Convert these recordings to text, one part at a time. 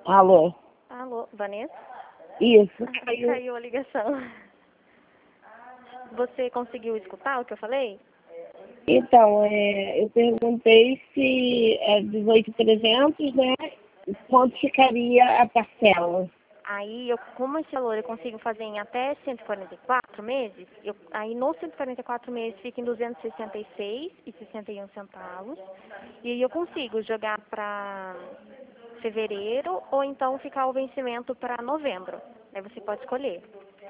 Alô? Alô, Vanessa? Isso, Caiu a ligação. Você conseguiu escutar o que eu falei? Então, eu perguntei se é 18.300, né? Quanto ficaria a parcela? Aí, como esse valor eu consigo fazer em até 144 meses, aí nos 144 meses fica em 266,61 centavos. E aí eu consigo jogar para fevereiro ou então ficar o vencimento para novembro. Aí você pode escolher.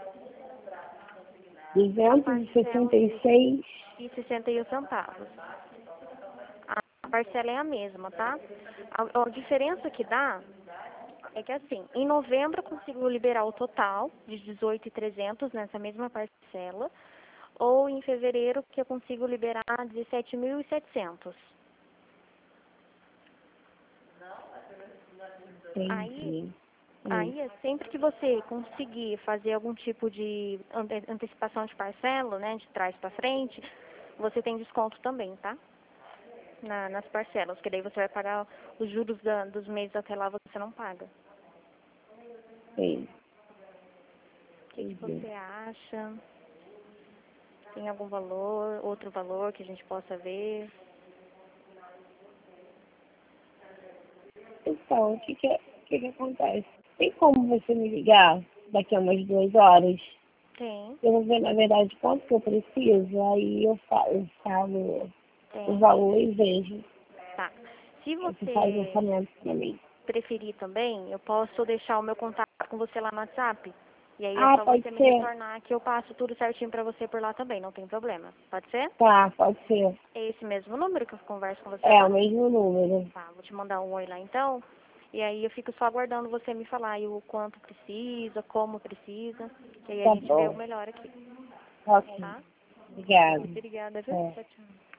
A parcela 266. e 61 centavos. A parcela é a mesma, tá? A diferença que dá é que assim, em novembro eu consigo liberar o total de 18.300 nessa mesma parcela, ou em fevereiro que eu consigo liberar 17.700. Entendi. Aí, sempre que você conseguir fazer algum tipo de antecipação de parcela, né, de trás para frente, você tem desconto também, tá? Nas parcelas, que daí você vai pagar os juros dos meses até lá, você não paga. Sim. O que você acha? Tem algum valor, outro valor que a gente possa ver? Então, o que acontece? Tem como você me ligar daqui a umas 2 horas? Tem, Eu vou ver, na verdade, quanto que eu preciso, aí eu falo o tem. valor e vejo. Tá. Se Você faz o você orçamento para mim. preferir também, eu posso deixar o meu contato com você lá no WhatsApp. E aí é Ah, só pode você me ser? retornar que eu passo tudo certinho pra você por lá também, não tem problema. Pode ser? Tá, pode ser. É esse mesmo número que eu converso com você É, o agora? mesmo número. Tá, vou te mandar um oi lá então. E aí eu fico só aguardando você me falar aí o quanto precisa, como precisa. Que aí a Tá gente vê o bom. melhor aqui. Ok. Tá? Obrigada. Obrigada, viu? É. Tchau, tchau.